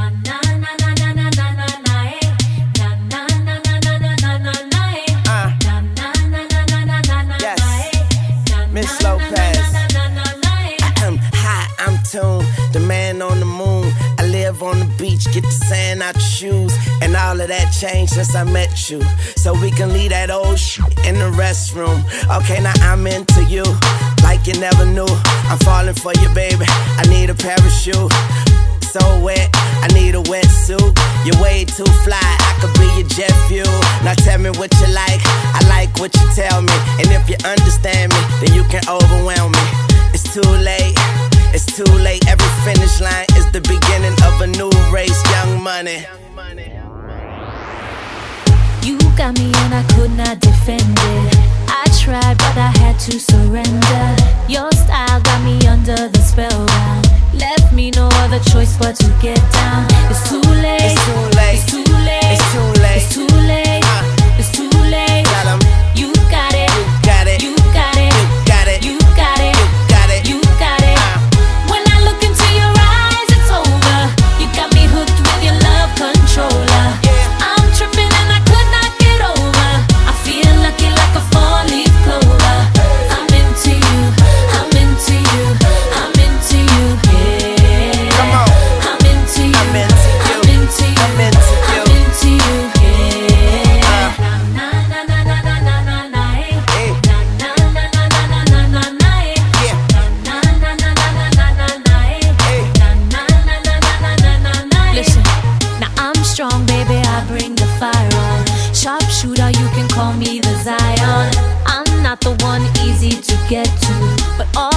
Miss Lopez. Hi, I'm Tune, the man on the moon. I live on the beach, get the sand out your shoes. And all of that changed since I met you. So we can leave that old shit in the restroom. Okay, now I'm into you, like you never knew. I'm falling for you, baby, I need a parachute. So wet, I need a wetsuit. You're way too fly, I could be your jet fuel. Now tell me what you like, I like what you tell me. And if you understand me, then you can overwhelm me. It's too late, it's too late. Every finish line is the beginning of a new race. Young Money. You got me and I could not defend it. I tried but I had to surrender. Your style got me under the spellbound. Left me no other choice but to get down. It's too late, it's too late, it's too late, it's too late, it's too late, it's too late. Tell 'em. You got it, you got it, you got it, you got it, you got it, you got it, you got it. When I look into your eyes, it's over. You got me hooked with your love controller. I'm tripping and I could not get over. I feel lucky like a four-leaf clover. I'm into you, I'm into you, I'm into you, yeah. Come on. I'm into you, I'm into you, I'm into you, I'm into you, I'm into you, yeah. Na na na na na na na na, hey. na na na na na na na na, Yeah. na na na na na na na na, Hey. na na na na na na na na. Listen, now I'm strong, baby, I bring the fire on. Sharpshooter, you can call me the Zion. I'm not the one easy to get to, but all